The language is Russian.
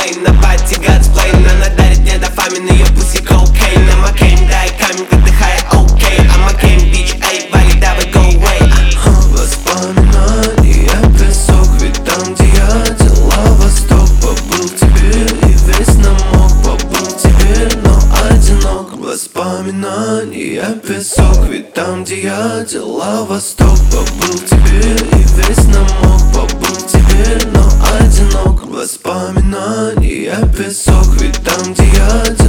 Мэйн, на пати гадсплейн. Она дарит мне дофамин, ее пуси коукейн. I'm a Kane, дай камень, отдыхай, окей. I'm a Kane, bitch, эй, вали, давай, go away. Воспоминания песок, ведь там, где я дела восток. Побыл тебе и весь намок, побыл тебе, но одинок. Воспоминания песок, ведь там, где я дела восток. Побыл тебе и весь намок, побыл тебе, но одинок. Воспоминания песок, ведь там, где я